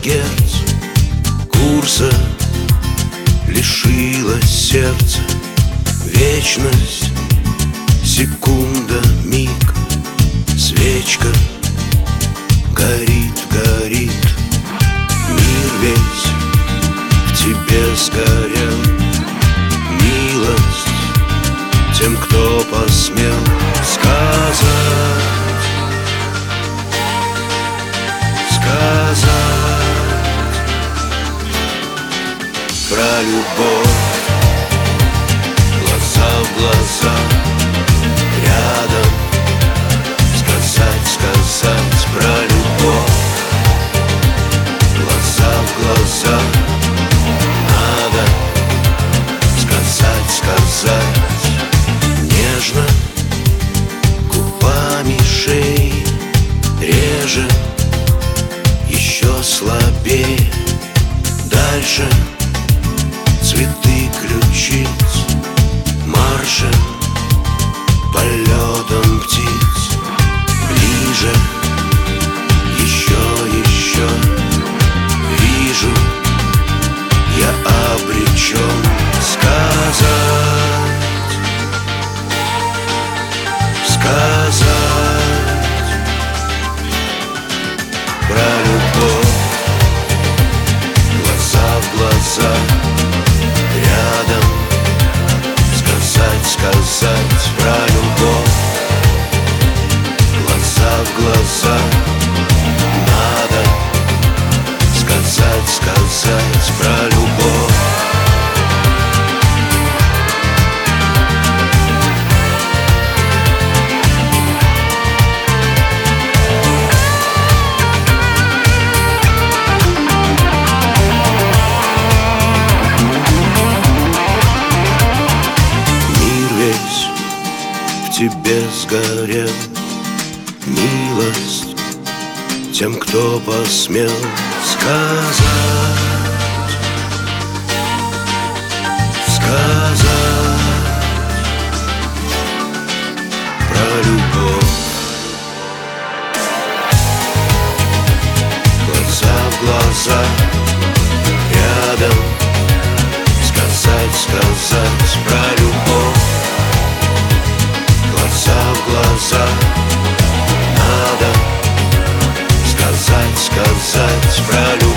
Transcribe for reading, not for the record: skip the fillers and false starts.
герц. Курса лишилось сердце. Вечность, секунда, миг. Свечка горит, горит. Мир весь в тебе сгорел. Милость тем, кто посмел сказать про любовь. Глаза в глаза, рядом. Сказать про любовь. Глаза в глаза, надо сказать нежно, губами шеи. Реже, еще слабее. Дальше цветы ключиц. Маршем, полетом птиц. Ближе, еще вижу, я обречен сказать про любовь. Глаза в глаза, рядом. Сказать про любовь. Глаза в глаза, надо сказать про любовь. Мир весь в тебе сгорел. Милость тем, кто посмел сказать про любовь. Глаза в глаза, рядом. Сказать про любовь. Глаза в глаза, надо сказать про любовь.